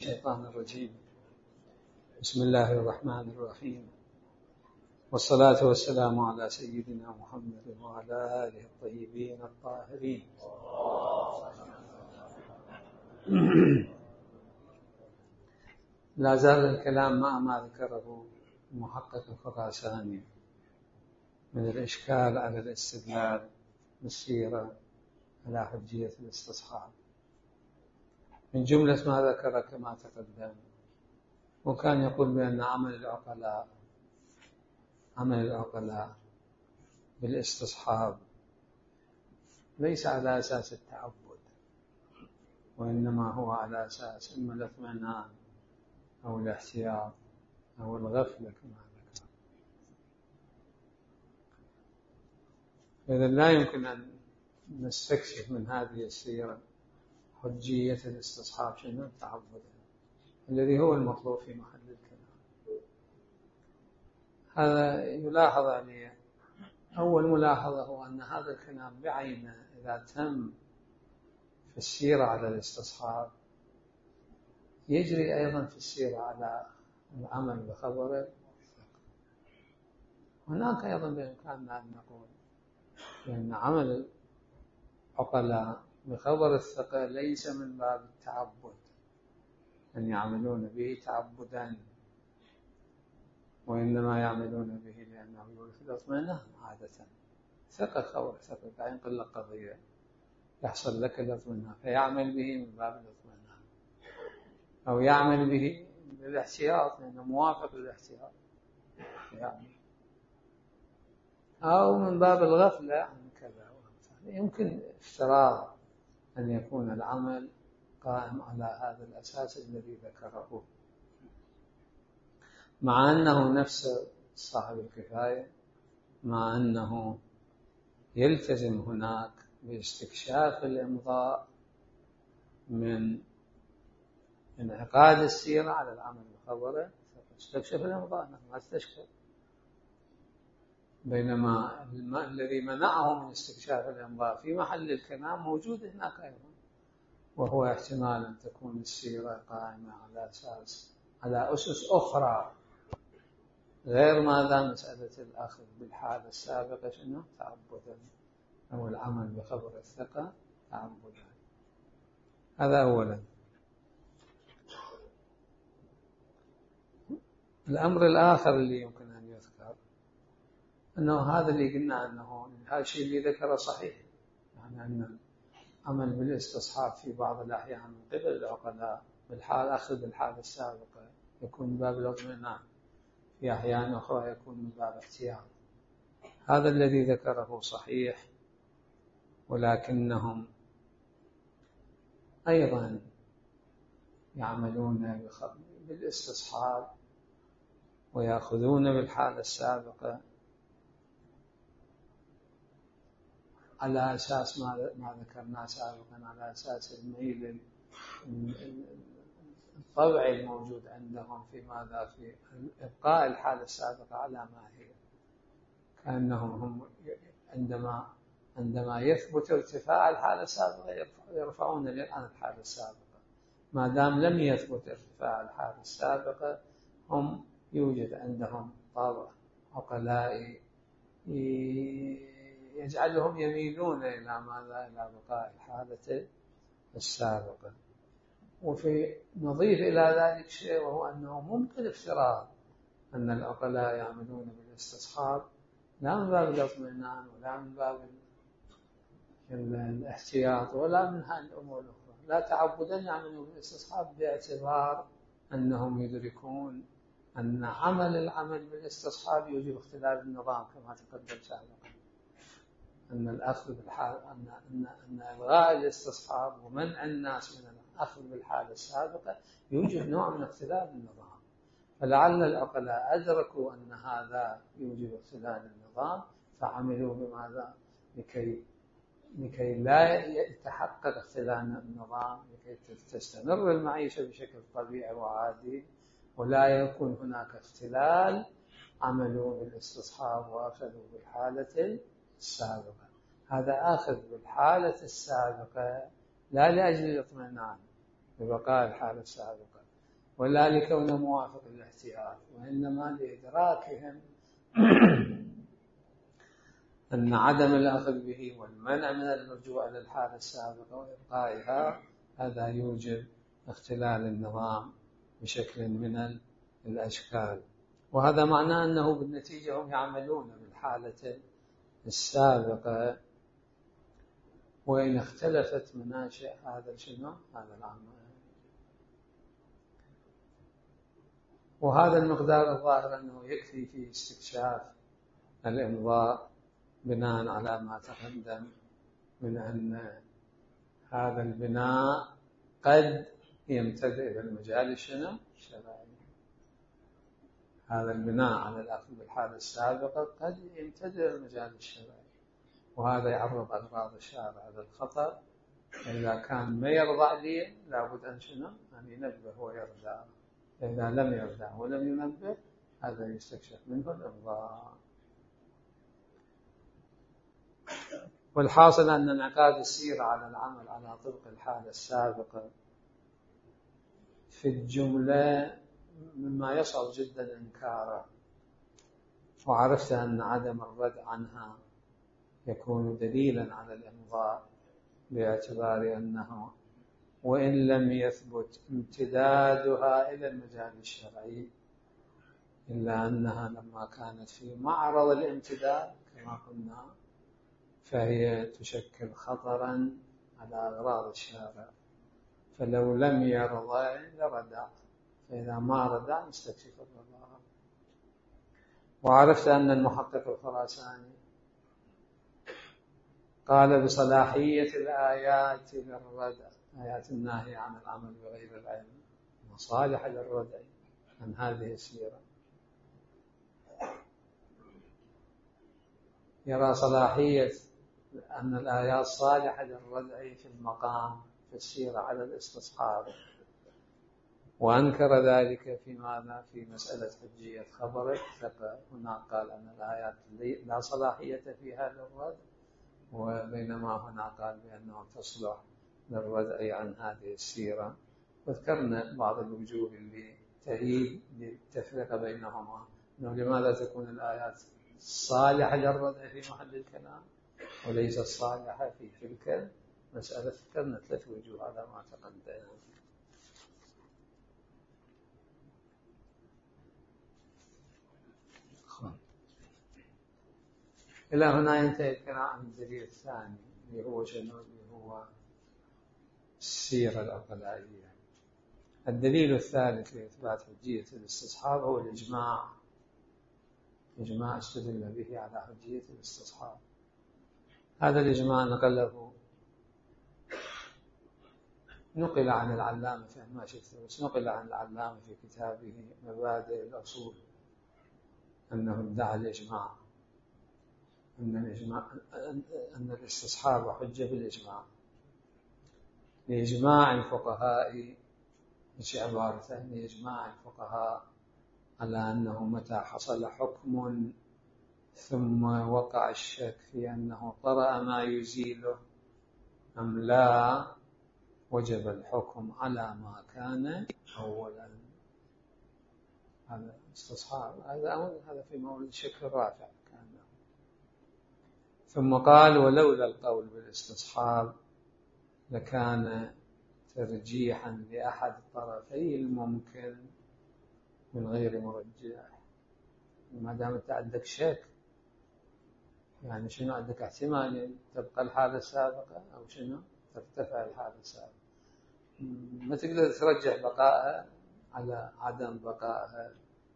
الشيطان الرجيم. بسم الله الرحمن الرحيم، والصلاة والسلام على سيدنا محمد وعلى آله الطيبين الطاهرين. لا زال الكلام مع ما ذكره المحقق الخراساني من الإشكال على الاستدلال بالسيرة على حجية الاستصحاب، من جملة ما ذكر كما تقدم. وكان يقول بأن عمل العقلاء بالاستصحاب ليس على أساس التعبد، وإنما هو على أساس إما الاطمئنان أو الاحتياط أو الغفلة كما ذكر. إذن لا يمكن أن نستكشف من هذه السيرة حجية الاستصحاب شيئا التعبد الذي هو المطلوب في محل الكلام. هذا يلاحظ عليه. أول ملاحظة هو أن هذا الكلام بعينه إذا تم في السيرة على الاستصحاب يجري أيضا في السيرة على العمل بخبره. هناك أيضا بإمكاننا أن نقول بأن عمل العقلاء بخبر الثقة ليس من باب التعبد، أن يعملون به تعبدا، وإنما يعملون به لأنه يورث الاطمئنان عادة. ثقة خبر ثقة لا ينقل لك قضية يحصل لك الاطمئنان فيعمل به من باب الاطمئنان، أو يعمل به للاحتياط لأنه موافق للاحتياط يعني، أو من باب الغفلة عن كذا. يمكن افتراض أن يكون العمل قائم على هذا الأساس الذي ذكره، مع أنه نفس صاحب الكفاية، مع أنه يلتزم هناك باستكشاف الإمضاء من انعقاد السيرة على العمل بخبره. استكشف الإمضاء ما استشكل، بينما الذي منعه من استكشاف الإمضاء في محل الكلام موجود هناك أيضا، وهو احتمال أن تكون السيرة قائمة على أسس أخرى غير ما دام مسألة الأخذ بالحالة السابقة شنو تعبدا، أو العمل بخبر الثقة تعبدا. هذا أولا. الأمر الآخر اللي يمكن أن يذكر أنه هذا اللي قلنا أنه هذا الشيء اللي ذكره صحيح، يعني أن عمل بالاستصحاب في بعض الأحيان من قبل العقلاء بالحال أخذ بالحالة السابقة يكون من باب الاطمئنان، في أحيان أخرى يكون من باب احتياط. هذا الذي ذكره صحيح، ولكنهم أيضا يعملون بالاستصحاب ويأخذون بالحالة السابقة على أساس ما ذكرنا سابقا، على أساس الميل الطبعي الموجود عندهم في ماذا، في إبقاء الحالة السابقة على ما هي، كأنهم هم عندما يثبت ارتفاع الحالة السابقة يرفعون عن الحالة السابقة. ما دام لم يثبت ارتفاع الحالة السابقة هم يوجد عندهم طابع عقلائي يجعلهم يميلون إلى ماذا، إلى بقاء الحالة السابقة. وفي نضيف إلى ذلك شيء، وهو أنه ممكن افتراض أن العقلاء يعملون بالاستصحاب لا من باب الاطمئنان ولا من باب الاحتياط ولا من هذه الأمور الأخرى، لا تعبدا يعملون بالاستصحاب باعتبار أنهم يدركون أن العمل بالاستصحاب يوجب اختلال النظام كما تقدم سابقا، أن الأخذ بالحال أن إلغاء الاستصحاب ومنع الناس من الأخذ بالحالة السابقة يوجب نوع من اختلال النظام. فلعل العقلاء أدركوا أن هذا يوجب اختلال النظام فعملوا بماذا لكي لا يتحقق اختلال النظام، لكي تستمر المعيشة بشكل طبيعي وعادي ولا يكون هناك اختلال، عملوا بالاستصحاب وأخذوا بالحالة السابقة. هذا أخذ بالحالة السابقة لا لأجل الاطمئنان ببقاء الحالة السابقة، ولا لكونه موافق للاحتياط، وإنما لإدراكهم أن عدم الأخذ به والمنع من الرجوع إلى الحالة السابقة وإبقائها هذا يوجب اختلال النظام بشكل من الأشكال. وهذا معناه أنه بالنتيجة هم يعملون بالحالة السابقة، وإن اختلفت مناشئ هذا هذا العمل. وهذا المقدار الظاهر أنه يكفي في استكشاف الإمضاء بناء على ما تقدم من أن هذا البناء قد يمتد إلى المجال الشرعي. هذا البناء على الأخذ بالحالة السابقة قد يمتد إلى المجال الشرعي، وهذا يعرض أغراض الشارع للخطر. إذا كان ما يرضى لي لابد أن أن ينبه ويرجع. إذا لم يرجع ولم ينبه هذا يستكشف منه الإمضاء. والحاصل أن انعقاد السيرة على العمل على طبق الحالة السابقة في الجملة مما يصعب جدا إنكاره. وعرفت أن عدم الرد عنها يكون دليلا على الإمضاء، باعتبار أنه وإن لم يثبت امتدادها إلى المجال الشرعي إلا أنها لما كانت في معرض الامتداد كما قلنا فهي تشكل خطرا على أغراض الشارع، فلو لم يرضى لردع، فإذا ما ردع نستكشف الرضا. وعرفت أن المحقق الخراساني قال بصلاحية الآيات للردع، آيات الناهية عن العمل بغير العلم مصالح للردع عن هذه السيرة. يرى صلاحية أن الآيات صالحة للردع في المقام في السيرة على الاستصحاب، وأنكر ذلك في ماذا؟ في مسألة حجية خبره. هنا قال أن الآيات لا صلاحية فيها للردع، وبينما هنا قال بأنه تصلح للردع عن هذه السيرة. وذكرنا بعض الوجوه اللي تهيب للتفرقة بينهما، أنه لماذا تكون الآيات صالحة للردع في محل الكلام وليس الصالحة في تلك المسألة. ذكرنا 3 وجوه على ما تقدم. إلى هنا ينتهي الكلام عن الدليل الثاني اللي هو شنو؟ اللي هو السيرة العقلائية. الدليل الثالث لإثبات حجية الاستصحاب هو الإجماع. إجماع استدل به على حجية الاستصحاب. هذا الإجماع نقل عن العلامة في أنماش الثلث، نقل عن العلامة في كتابه مبادئ الأصول أنه ادعى الإجماع، أن الاستصحاب حجة بالإجماع، لإجماع الفقهاء، مش عبارة لإجماع الفقهاء على أنه متى حصل حكم ثم وقع الشك في أنه طرأ ما يزيله أم لا وجب الحكم على ما كان أولا. هذا استصحاب، هذا في مورد شك الرافع كان. ثم قال ولولا القول بالاستصحاب لكان ترجيحا لأحد الطرفي الممكن من غير مرجح. ما دام أنت عندك شك يعني شنو؟ عندك احتمال تبقى الحالة السابقة أو شنو ترتفع الحالة السابقة، ما تقدر ترجح بقائها على عدم بقائها.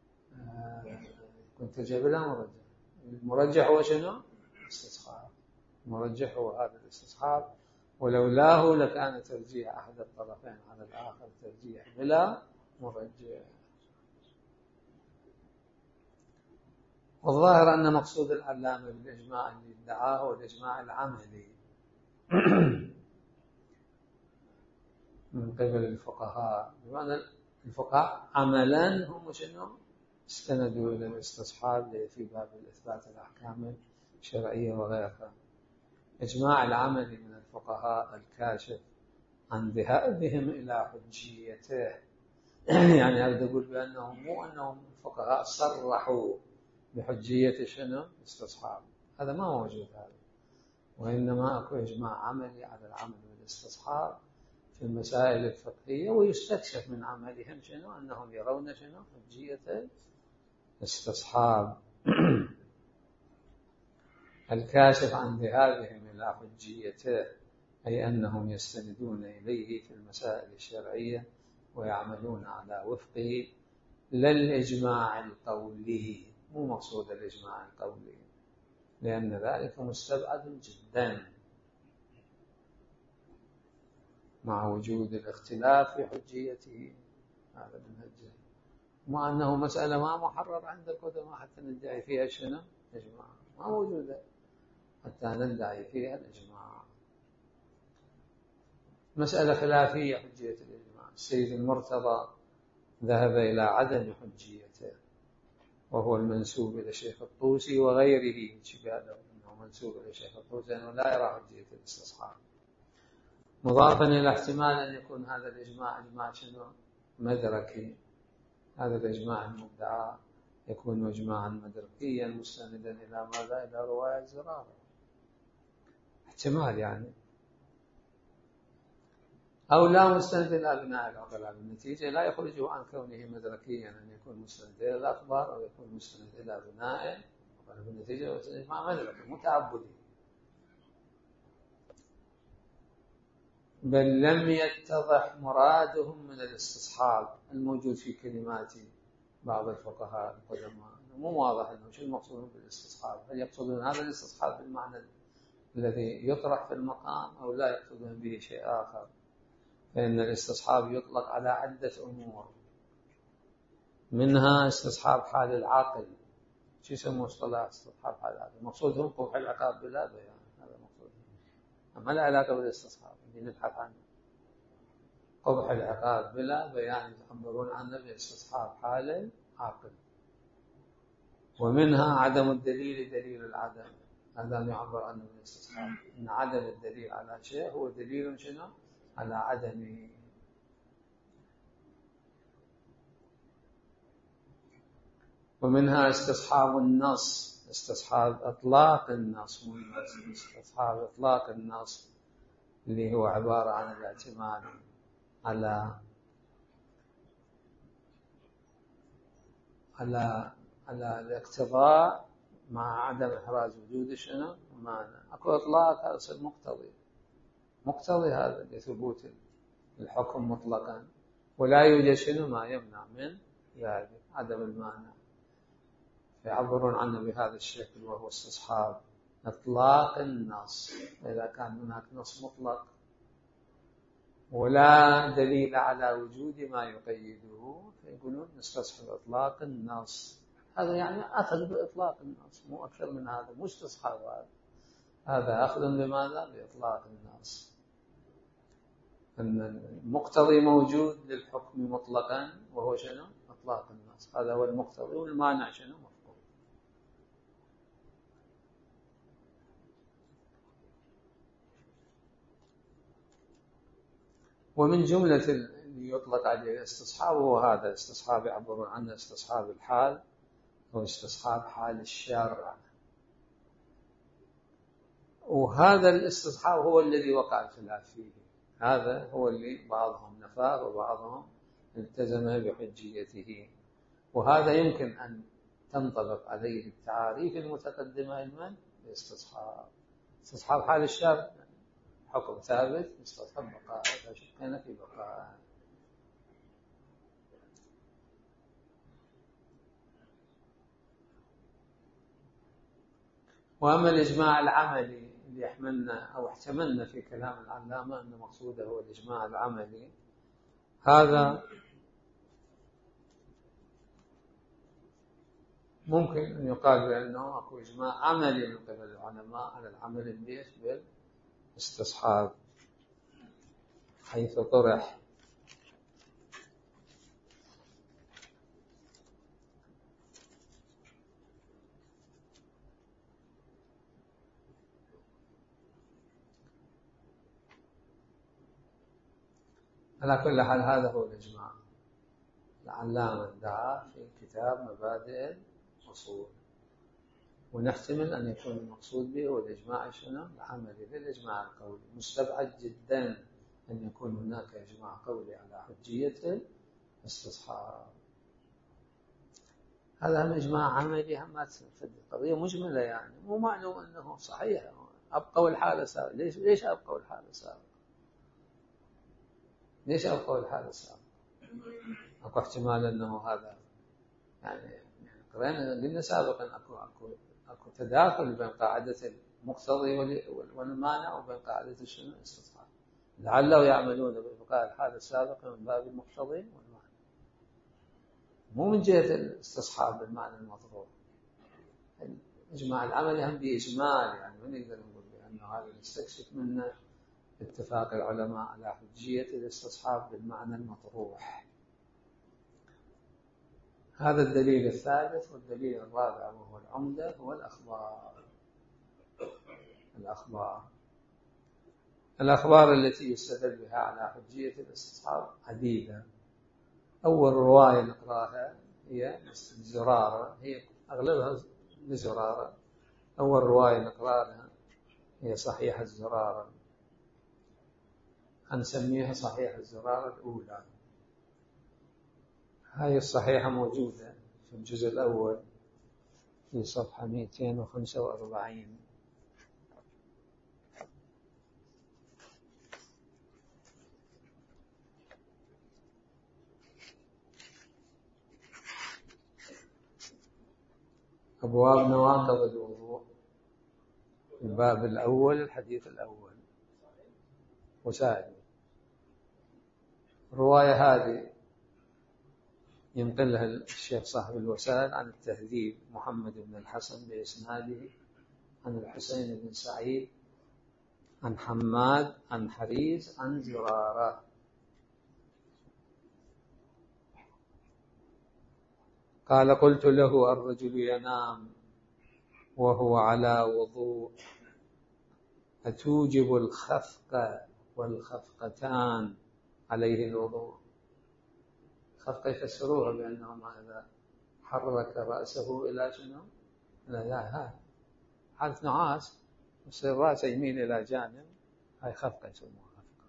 كنت جايب لها مرجح. المرجح هو شنو؟ استصحاب. المرجح هو هذا الاستصحاب، ولولاه لكان ترجيح أحد الطرفين على الآخر ترجيح بلا مرجح. والظاهر أن مقصود العلامة بالإجماع اللي ادعاه هو الإجماع العملي من قبل الفقهاء، بمعنى الفقهاء عملا هم شنو؟ استندوا إلى الاستصحاب في باب الإثبات الأحكام الشرعية وغيرها. إجماع العمل من الفقهاء الكاشف عن ذهابهم إلى حجيته يعني أريد أقول بأنهم مو أنهم الفقهاء صرحوا بحجية شنو؟ استصحاب، هذا ما موجود هذا، وإنما أكو إجماع عملي على العمل بالاستصحاب في المسائل الفقهية، ويستكشف من عملهم شنو؟ أنهم يرون شنو؟ حجية الاستصحاب. الكاشف عن ذهابهم إلى حجيته أي أنهم يستندون إليه في المسائل الشرعية ويعملون على وفقه، لا الإجماع القولي، مو مقصود الإجماع القولي، لأن ذلك مستبعد جدا مع وجود الاختلاف في حجيته. هذا منهج، مع أنه مسألة ما محرر عند القدماء حتى ندعي فيها شنو؟ إجماع، ما موجودة حتى ندعي فيها الإجماع. مسألة خلافية حجية الإجماع. السيد المرتضى ذهب إلى عدم حجيته، وهو المنسوب إلى الشيخ الطوسي وغيره، قالوا أنه منسوب إلى الشيخ الطوسي أنه لا يرى حجية الاستصحاب، مضافا إلى احتمال أن يكون هذا الإجماع إجماع شنو؟ مدركي. هذا الإجماع المدعى يكون إجماعا مدركيا مستندا إلى ماذا؟ إلى رواية زرارة، احتمال يعني، أو لا مستند إلى بناء العقلاء. بالنتيجة لا يخرج عن كونه مدركيا أن يكون مستند إلى الأخبار أو يكون مستند إلى بناء، بالنتيجة إجماع مدركي متعبدي. بل لم يتضح مرادهم من الاستصحاب الموجود في كلمات بعض الفقهاء القدماء، مو واضح أنه شو المقصود بالاستصحاب، هل يقصدون هذا الاستصحاب بالمعنى الذي يطرح في المقام أو لا يقصدون به شيء آخر؟ فإن الاستصحاب يطلق على عدة أمور، منها استصحاب حال العاقل. شو يسموه اصطلاح استصحاب حال العاقل؟ مقصودهم قبح العقاب بلا بيان، هذا مقصودهم، ما له علاقة بالاستصحاب اللي نبحث عنه. قبح العقاب بلا بيان يعبرون عنه باستصحاب حال العاقل. ومنها عدم الدليل دليل العدم، هذا يعبر عنه بالاستصحاب، ان عدم الدليل على شيء هو دليل شنو؟ على عدمه. ومنها استصحاب النص، استصحاب اطلاق النص، مو استصحاب اطلاق النص اللي هو عبارة عن الاعتماد على الاقتضاء مع عدم إحراز وجود شنو؟ مانع. أكو إطلاق هذا مقتضي هذا لثبوت الحكم مطلقا، ولا يوجد شنو ما يمنع من ذلك، عدم المانع. يعبرون عنه بهذا الشكل، وهو استصحاب إطلاق النص. إذا كان هناك نص مطلق ولا دليل على وجود ما يقيده، فيقولون نستصحب إطلاق النص. هذا يعني أخذ بإطلاق النص، مو أكثر من هذا، مو استصحاب، هذا أخذ بماذا؟ بإطلاق النص، أن المقتضي موجود للحكم مطلقا، وهو شنو؟ إطلاق النص، هذا هو المقتضي، والمانع شنو؟ مفقود. ومن جملة اللي يطلق عليه الاستصحاب هو هذا الاستصحاب، يعبرون عنه استصحاب الحال أو استصحاب حال الشارع. وهذا الاستصحاب هو الذي وقع الخلاف فيه، هذا هو اللي بعضهم نفاه وبعضهم التزم بحجيته. وهذا يمكن أن تنطبق عليه التعاريف المتقدمة من الاستصحاب. استصحاب حال الشارع حكم ثابت، استصحاب بقاء، لا شك في بقاء. وأما الإجماع العملي اللي يحملنا أو احتملنا في كلام العلامة أن مقصوده هو الإجماع العملي، هذا ممكن أن يقال بأنه أكو إجماع عملي من قبل العلماء على العمل بالاستصحاب، حيث طرح على كل حال هذا هو الإجماع. العلامة دعا في كتاب مبادئ الأصول، ونحتمل أن يكون المقصود به هو الإجماع شنو؟ العملي بالإجماع القولي. مستبعد جدا أن يكون هناك إجماع قولي على حجية الاستصحاب. هذا هم إجماع عملي، هم قضية مجملة، يعني مو معلوم أنه صحيح. أبقوا الحالة سابقة. ليش أبقوا الحالة سابقة؟ ليش أبقوا الحالة السابقة؟ أكو احتمال أنه هذا يعني قلنا سابقا أكو تداخل بين قاعدة المقتضي والمانع وبين قاعدة شنو؟ الاستصحاب. لعله يعملون بإبقاء الحالة السابقة من باب المقتضي والمانع، مو من جهة الاستصحاب بالمعنى المطلوب. الإجماع العملي هم بإجمال، يعني من يقدر نقول بأنه هذا نستكشف منه اتفاق العلماء على حجية الاستصحاب بالمعنى المطروح. هذا الدليل الثالث. والدليل الرابع وهو العمدة هو الأخبار التي يستدل بها على حجية الاستصحاب عديدة. أول رواية نقراها هي الزرارة، هي أغلبها لزرارة. أول رواية نقراها هي صحيح الزرارة، هنسميها صحيح الزرارة الأولى. هاي الصحيحة موجودة في الجزء الأول في صفحة 245. أبواب نواقض الوضوء، الباب الأول الحديث الأول. وسائل الرواية هذه ينقلها الشيخ صاحب الوسائل عن التهذيب محمد بن الحسن بإسناده عن الحسين بن سعيد عن حماد عن حريز عن زرارة قال: قلت له: الرجل ينام وهو على وضوء أتوجب الخفق والخفقتان عليه الوضوء؟ خفق يفسروها بأنه إذا حرك رأسه إلى شنو؟ إلى حالة نعاس، يصير رأسه يميل إلى جانب، هاي خفقة يسموها خفقة.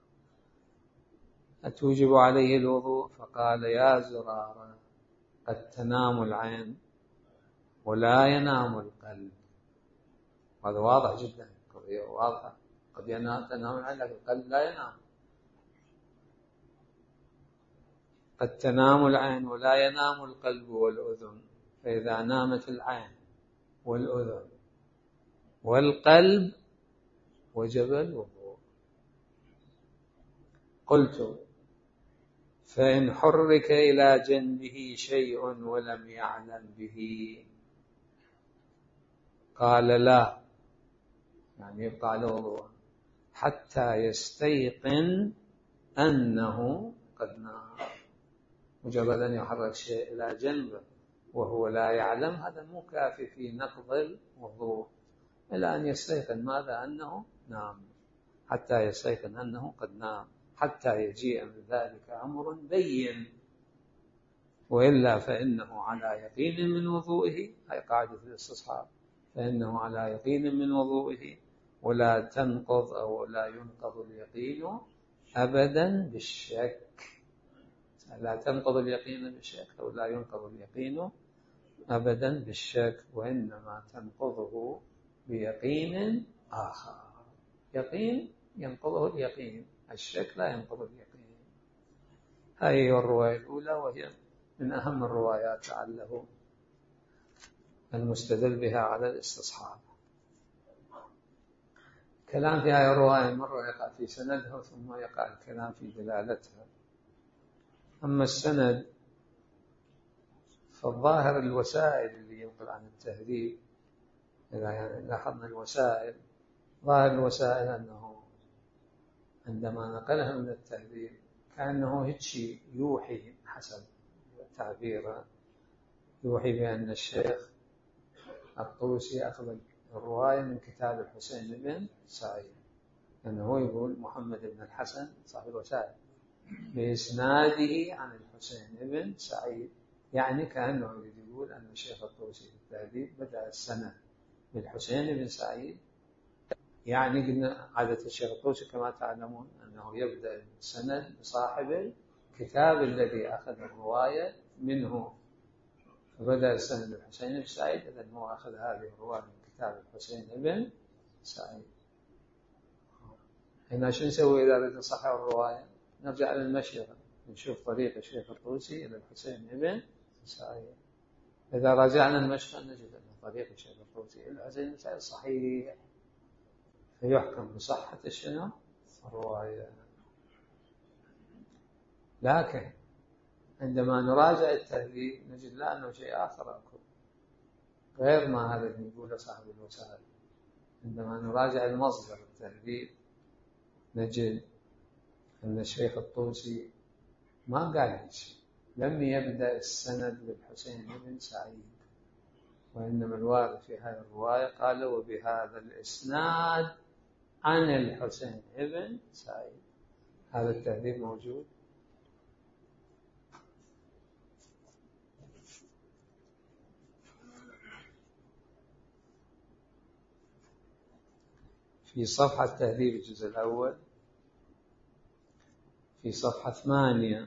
أتوجب عليه الوضوء؟ فقال: يا زرارة، قد تنام العين ولا ينام القلب. هذا واضح جدا، قضية واضحة. قد تنام العين لكن القلب لا ينام. قد تنام العين ولا ينام القلب والأذن، فإذا نامت العين والأذن والقلب وجب الوضوء. قلت: فإن حرك إلى جنبه شيء ولم يعلم به؟ قال: لا، يعني يبقى على وضوء حتى يستيقن أنه قد نام. مجرد أن يحرك شيء إلى جنبه وهو لا يعلم، هذا مو كافي في نقض الوضوء، إلى أن يستيقن ماذا؟ أنه نام. حتى يستيقن أنه قد نام، حتى يجيء من ذلك أمر بين، وإلا فإنه على يقين من وضوئه. هي قاعدة الاستصحاب، فإنه على يقين من وضوئه ولا تنقض أو لا ينقض اليقين أبدا بالشك. لا تنقض اليقين بالشك أو لا ينقض اليقين أبدا بالشك، وإنما تنقضه بيقين آخر. يقين ينقضه اليقين، الشك لا ينقض اليقين. هذه الرواية الأولى، وهي من أهم الروايات لعله المستدل بها على الاستصحاب. كلام في هذه الرواية مرة يقع في سندها ثم يقع الكلام في دلالتها. أما السند فالظاهر الوسائل اللي ينقل عن التهذيب، إذا لاحظنا الوسائل، ظاهر الوسائل أنه عندما نقلها من التهذيب كأنه هيك يوحي، حسب تعبيره، يوحي بأن الشيخ الطوسي أخذ الرواية من كتاب الحسين بن سعيد، لأنه هو يقول محمد بن الحسن صاحب الوسائل، بإسناده عن الحسين بن سعيد. يعني كأنه يريد يقول أن الشيخ الطوسي في التهذيب بدأ السند بالحسين بن سعيد. يعني قلنا عادة الشيخ الطوسي كما تعلمون أنه يبدأ السند بصاحب الكتاب الذي أخذ الرواية منه، فبدأ السند بالحسين بن سعيد، إذن هو أخذ هذه الرواية من كتاب الحسين بن سعيد. هنا شو نسوي إذا أردنا نصحح الرواية؟ نرجع للمشيخة نشوف طريق الشيخ الطوسي إلى الحسين بن سعيد. إذا راجعنا المشيخة نجد أن طريق الشيخ الطوسي إلى الحسين بن سعيد صحيح، فيحكم بصحة الشنو؟ الرواية. لكن عندما نراجع التهذيب نجد لا أنه شيء آخر أكو غير ما هذا اللي يقوله صاحب الوسائل. عندما نراجع المصدر التهذيب نجد أن الشيخ الطوسي ما قال شيء، لم يبدأ السند بالحسين بن سعيد، وإنما الوارد في هذه الرواية قال وبهذا الإسناد عن الحسين بن سعيد. هذا التهذيب موجود. في صفحة تهذيب الجزء الأول في صفحة 8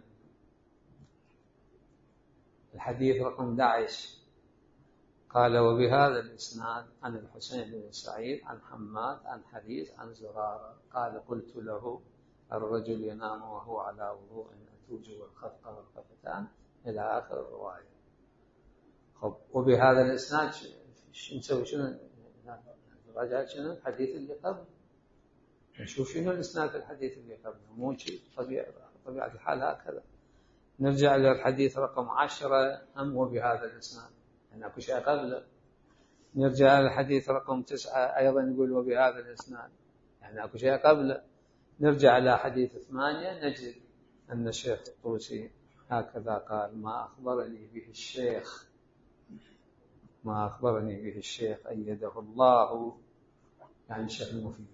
الحديث رقم 11 قال وبهذا الإسناد عن الحسين بن سعيد عن حماد عن حديث عن زرارة قال قلت له الرجل ينام وهو على وضوء أتوجه الخفقة والخفتان إلى آخر الرواية. خب وبهذا الإسناد نسوي شنو؟ راجع شنو الحديث اللي قبل، نشوف شنو الإسناد في الحديث اللي قبل، مو شيء طبيعة الحال هكذا. نرجع للحديث رقم 10 هم وبهذا الإسناد، يعني أكو شيء قبله. نرجع للحديث رقم 9 أيضا نقول وبهذا الإسناد، يعني أكو شيء قبله. نرجع إلى حديث 8 نجد أن الشيخ الطوسي هكذا قال ما أخبرني به الشيخ أيده الله، يعني الشيخ المفيد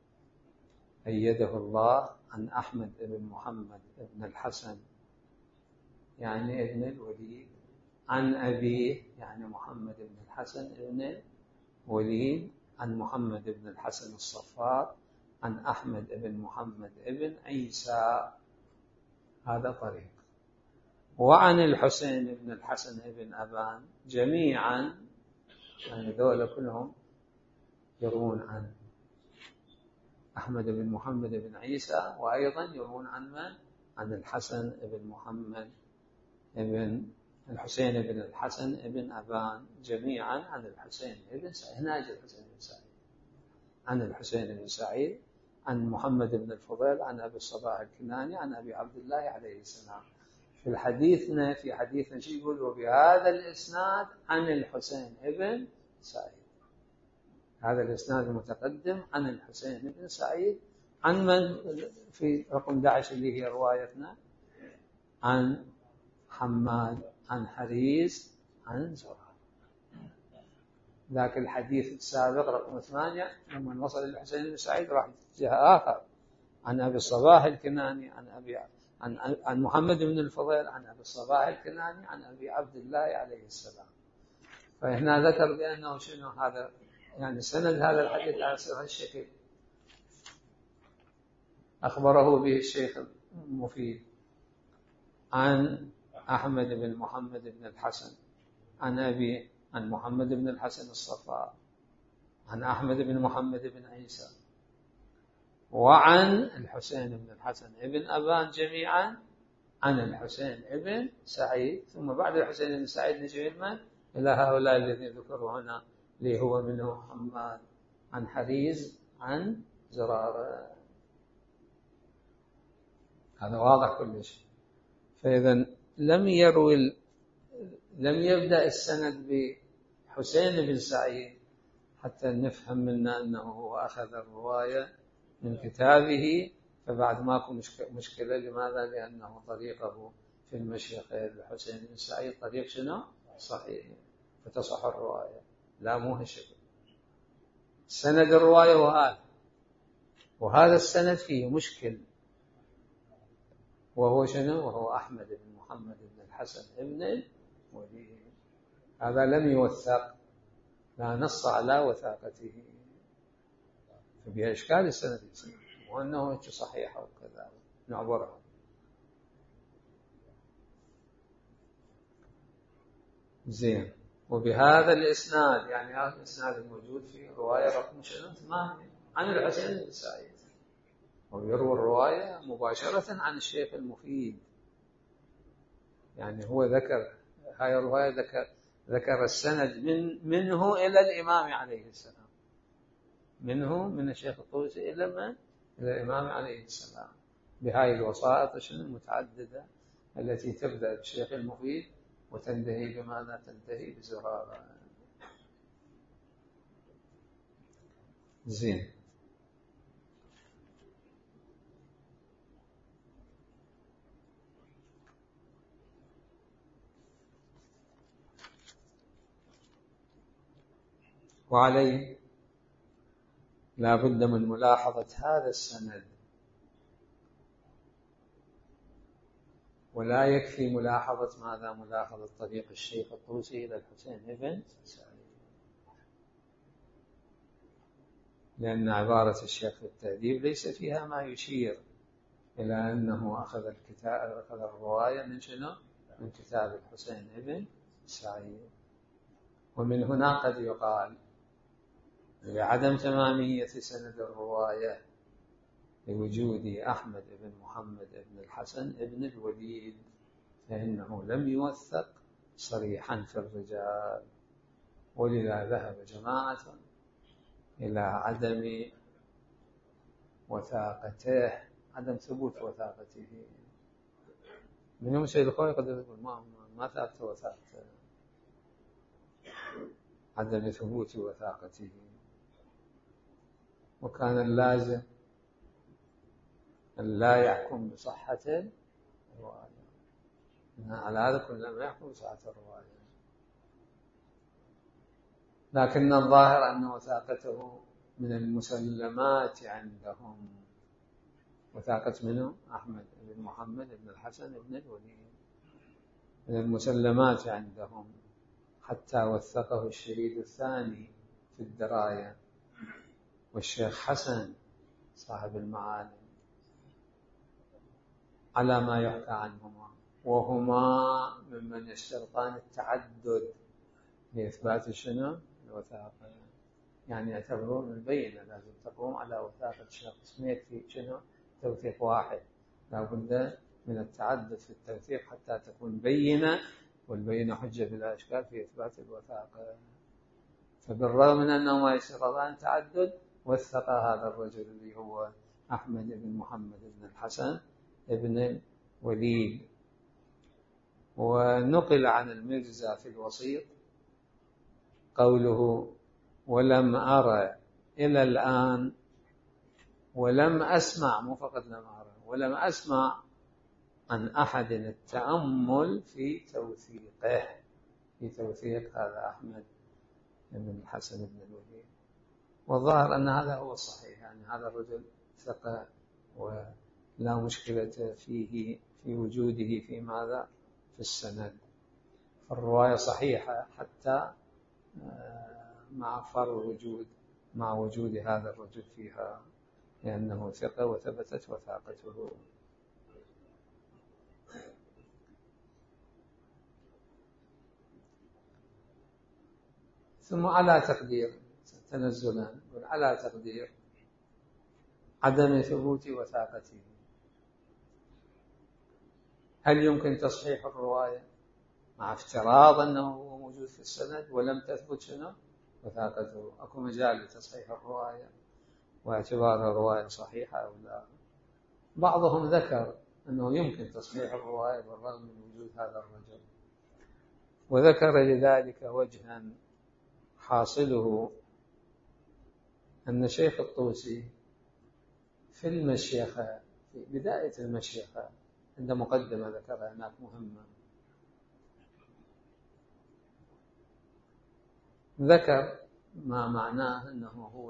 أيده الله عن أحمد بن محمد بن الحسن يعني ابن الوليد عن أبيه يعني محمد بن الحسن ابن الوليد عن محمد بن الحسن الصفار عن أحمد بن محمد بن عيسى. هذا طريق. وعن الحسين بن الحسن بن أبان جميعا، يعني ذولا كلهم يروون عن أحمد بن محمد بن عيسى، وأيضا يروون عن من؟ عن الحسن بن محمد بن الحسين بن الحسن بن أبان جميعا عن الحسين بن سعيد. هنا أجل الحسين بن سعيد عن الحسين بن سعيد عن محمد بن الفضيل عن أبي الصباح الكناني عن أبي عبد الله عليه السلام. في حديثنا شيء يقول وبهذا الإسناد عن الحسين بن سعيد. هذا الإسناد المتقدم عن الحسين بن سعيد عن من في رقم 11 اللي هي روايتنا عن حماد عن حريز عن زرار. ذاك الحديث السابق رقم 8 لما وصل إلى الحسين بن سعيد راح اتجاه آخر عن أبي الصباح الكناني عن محمد بن الفضيل عن أبي الصباح الكناني عن أبي عبد الله عليه السلام. فهنا ذكر بأنه شنو هذا، يعني سند هذا الحديث على هذا الشكل أخبره به الشيخ المفيد عن أحمد بن محمد بن الحسن عن أبي عن محمد بن الحسن الصفار عن أحمد بن محمد بن عيسى وعن الحسين بن الحسن بن أبان جميعا عن الحسين بن سعيد. ثم بعد الحسين بن سعيد نجي من إلى هؤلاء الذين ذكروا هنا اللي هو منه حماد عن حريز عن زرارة. هذا واضح كل شيء. فإذا لم يبدأ السند بحسين بن سعيد حتى نفهم منا أنه هو أخذ الرواية من كتابه، فبعد ماكو مشكلة. لماذا؟ لأنه طريقه في المشيخة الحسين بن سعيد طريق شنو؟ صحيح، فتصح الرواية. لا مو هالشكل. سند الرواية وهذا السند فيه مشكل، وهو شنو؟ وهو أحمد بن محمد بن الحسن ابن الوليد. هذا لم يوثق، لا نص على وثاقته، فبها إشكال السند وأنه صحيح أو كذا نعبرها. زين. وبهذا الإسناد، يعني هذا الإسناد الموجود في رواية رقم 8 عن الحسين بن سعيد، ويروي الرواية مباشرة عن الشيخ المفيد. يعني هو ذكر هاي الرواية، ذكر السند منه إلى الإمام عليه السلام، منه من الشيخ الطوسي إلى من؟ إلى الإمام عليه السلام، بهاي الوسائط المتعددة التي تبدأ بالشيخ المفيد وتنتهي بماذا؟ تنتهي بزرارة. زين. وعليه لا بد من ملاحظة هذا السند، ولا يكفي ملاحظة ماذا؟ ملاحظة طريق الشيخ الطوسي إلى الحسين بن سعيد، لأن عبارة الشيخ في التهذيب ليس فيها ما يشير إلى أنه أخذ الرواية من شنو؟ من كتاب الحسين بن سعيد. ومن هنا قد يقال لعدم تمامية سند الرواية لوجود أحمد بن محمد بن الحسن بن الوليد، فإنه لم يوثق صريحا في الرجال، ولذا ذهب جماعة إلى عدم وثاقته، عدم ثبوت وثاقته. منهم سيد الخوي قد يقول ما ثبت وثاقته، عدم ثبوت وثاقته. وكان اللازم أن لا يحكم بصحة الرواية، على هذا كلنا ما يحكم بصحة الرواية، لكن الظاهر أن وثاقته من المسلمات عندهم. وثاقة منه؟ أحمد بن محمد بن الحسن بن الوليد، من المسلمات عندهم، حتى وثقه الشهيد الثاني في الدراية والشيخ حسن صاحب المعالم على ما يحكى عنهما، وهما ممن يشترطان التعدد لإثبات شنو؟ الوثاقة. يعني يعتبرون البينة لازم تقوم على وثاقة شخص، ما يكفي شنو؟ توثيق واحد، لا بد من التعدد في التوثيق حتى تكون بينة، والبينة حجة بلا إشكال في إثبات الوثاقة. فبالرغم من أنه ما يشترطان تعدد، وثق هذا الرجل اللي هو أحمد بن محمد بن الحسن ابن الوليد. ونقل عن المرزا في الوسيط قوله: ولم أرى إلى الآن، ولم أسمع، مو فقط لم أرى، ولم أسمع عن أحد التأمل في توثيقه، في توثيق هذا أحمد بن الحسن بن الوليد. والظاهر أن هذا هو الصحيح، يعني هذا الرجل ثقة ولا مشكلة فيه في وجوده في ماذا؟ في السند. الرواية صحيحة حتى مع وجود هذا الرجل فيها، لأنه ثقة وثبتت وثاقته. ثم على تقدير تنزلا، على تقدير عدم ثبوت وثاقته، هل يمكن تصحيح الرواية مع افتراض أنه هو موجود في السند ولم تثبت شنو؟ وثاقته؟ أكو مجال لتصحيح الرواية واعتبار الرواية صحيحة أو لا؟ بعضهم ذكر أنه يمكن تصحيح الرواية بالرغم من وجود هذا الرجل، وذكر لذلك وجها حاصله أن شيخ الطوسي في المشيخة، في بداية المشيخة، عند مقدمة ذكرها هناك مهمة، ذكر ما معناه أنه هو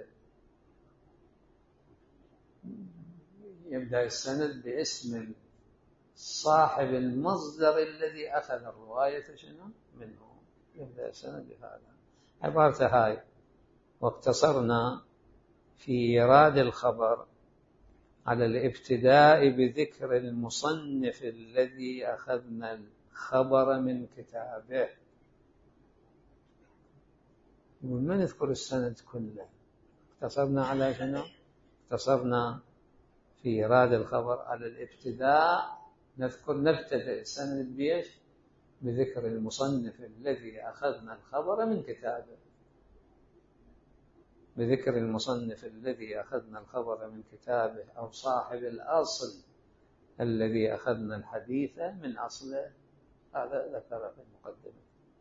يبدأ السند باسم صاحب المصدر الذي أخذ الرواية شنو منه. يبدأ السند بهذا. عبارة هاي: واقتصرنا في إيراد الخبر على الابتداء بذكر المصنف الذي أخذنا الخبر من كتابه. وما نذكر السند كله. اقتصرنا على شنو؟ اقتصرنا في إيراد الخبر على الابتداء، نبتدئ السند بيش؟ بذكر المصنف الذي أخذنا الخبر من كتابه. بذكر المصنف الذي أخذنا الخبر من كتابه أو صاحب الأصل الذي أخذنا الحديث من أصله. هذا ذكر في المقدمة،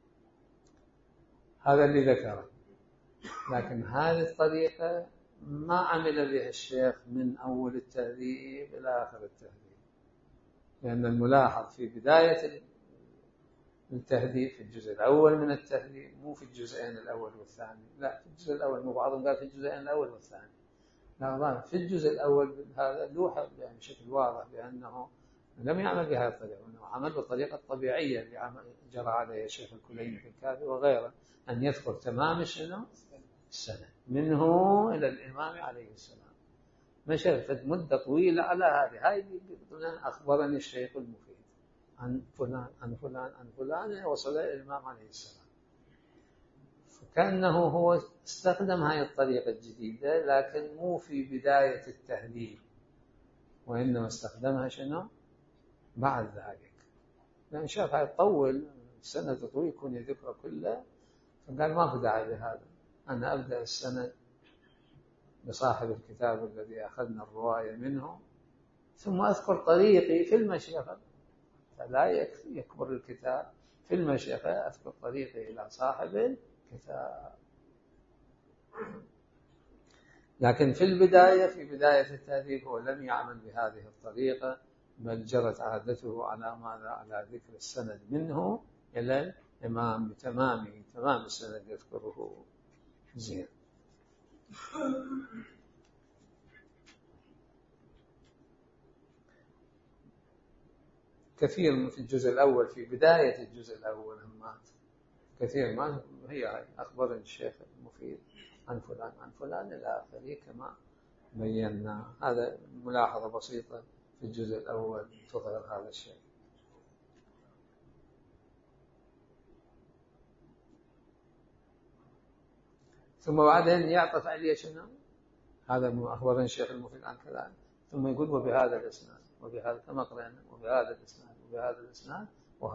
هذا اللي ذكره. لكن هذه الطريقة ما عمل بها الشيخ من أول التهذيب إلى آخر التهذيب، لأن الملاحظ في بداية التهذيب في الجزء الأول من التهذيب، مو في الجزئين الأول والثاني، لا في الجزء الأول، مو بعضهم قال في الجزئين الأول والثاني، لا في الجزء الأول هذا لوحظ يعني بشكل واضح بأنه لم يعمل بهذه الطريقة، أنه عمل بالطريقة الطبيعية اللي جرى عليها الشيخ الكليني في الكافي وغيره، أن يذكر تمام شنو السنة منه إلى الإمام عليه السلام. مشى مدة طويلة على هذه أخبرني الشيخ المفيد عن فلان عن فلان عن فلان وصل إلى الإمام عليه السلام. فكأنه هو استخدم هذه الطريقة الجديدة، لكن مو في بداية التهذيب، وإنما استخدمها شنو بعد ذلك، لأن شاف هاي تطول السنة تطوي يكون يذكر كله، فقال ما في داعي لهذا، أنا أبدأ السند بصاحب الكتاب الذي أخذنا الرواية منه، ثم أذكر طريقي في المشيخة، فلا يكبر الكتاب في المشيخة، أذكر طريقي إلى صاحب الكتاب. لكن في البداية، في بداية التهذيب، هو لم يعمل بهذه الطريقة، بل جرت عادته على ماذا؟ على ذكر السند منه إلى الإمام بتمامه، تمام السند يذكره زين. كثير في الجزء الأول، في بداية الجزء الأول همات كثير ما هي أخبر الشيخ المفيد عن فلان عن فلان إلى آخره كما بينا. هذا ملاحظة بسيطة في الجزء الأول تظهر هذا الشيء. ثم بعدين يعطف عليه شنو؟ هذا أخبرنا الشيخ المفيد عن كلام، ثم يقول وبهذا الإسناد، وبهذا كما قرأنا، وبهذا الإسناد، وبهذا الإسناد،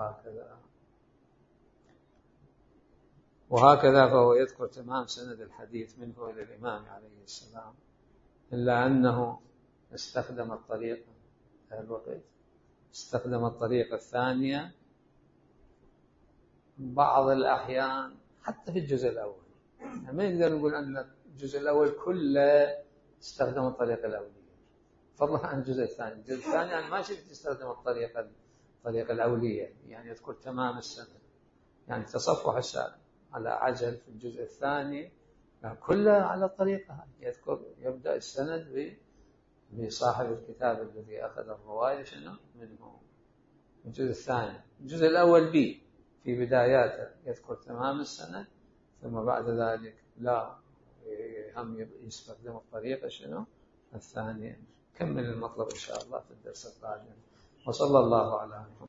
وهكذا فهو يذكر تمام سند الحديث منه إلى الإمام عليه السلام، إلا أنه استخدم الطريقة استخدم الطريقة الثانية بعض الأحيان حتى في الجزء الأول. ما نقدر نقول أن الجزء الأول كله استخدم الطريقة الأولية، فضلا عن الجزء الثاني. الجزء الثاني يعني ما شفت يستخدم الطريقة الأولية، يعني يذكر تمام السند، يعني تصفح السند على عجل في الجزء الثاني كله على الطريقة، يبدأ السند بصاحب الكتاب الذي أخذ الرواية شنو منه. الجزء الثاني، الجزء الأول في بداياته يذكر تمام السند، ثم بعد ذلك لا هم يستخدم الطريقة شنو الثانية. كمل المطلب إن شاء الله في الدرس القادم. وصلى الله على محمد.